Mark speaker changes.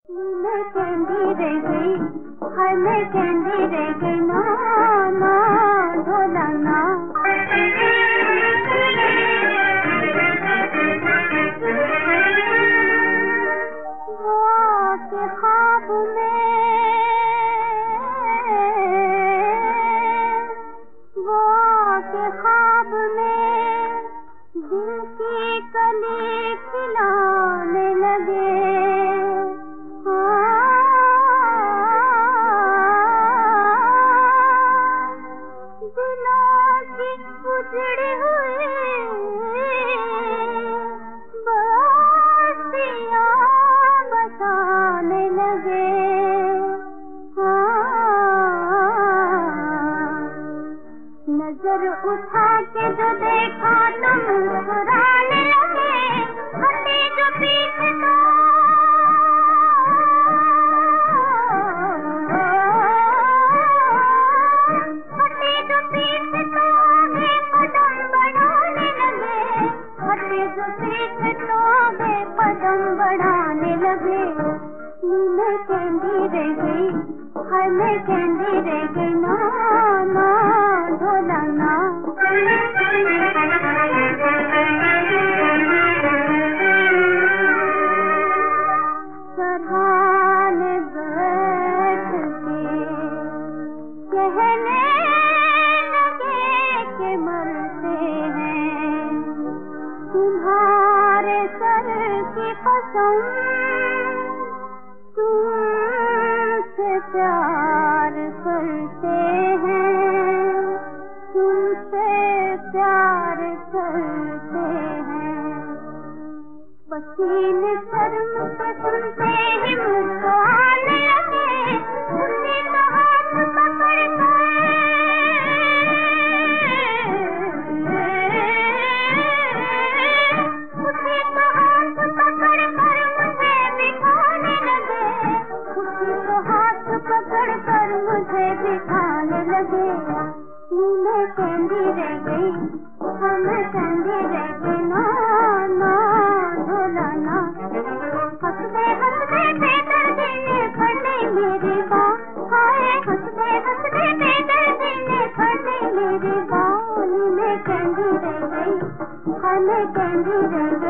Speaker 1: मैं कहती रह गई, हाय मैं कहती रह गई ना ना ढोला ना। वो आके ख्वाब में, वो आके ख्वाब में दिल की कली खिलाने लगे। उजड़ी हुई बस्तियां बसाने लगे। नजर उठा के जो देखा तो मुस्कुराने लगे। हटी जो पीठ तो बढ़ाने लगे। मैं कहती रह गई, हाय मैं कहती रह गई ना ना ढोला ना। सरहाने बैठ के कहने लगे कि मरते हैं तुम्हारे सर की कसम, तुमसे प्यार करते हैं, तुमसे प्यार करते हैं। पसीने शर्म से सुनते ही मुझको आने लगे। उसी तो हाथ पकड़ कर मुझे बिठाने लगे। मैं कहती रह गई, मैं कहती रह गई ना ना ढोला ना। हंसते हंसते बेदर्दी ने फड़ ली मेरी बाँह, हाय हंसते हंसते बेदर्दी ने फड़ ली मेरी बाँह। मैं कहती रह गई, मैं कहती रह गई।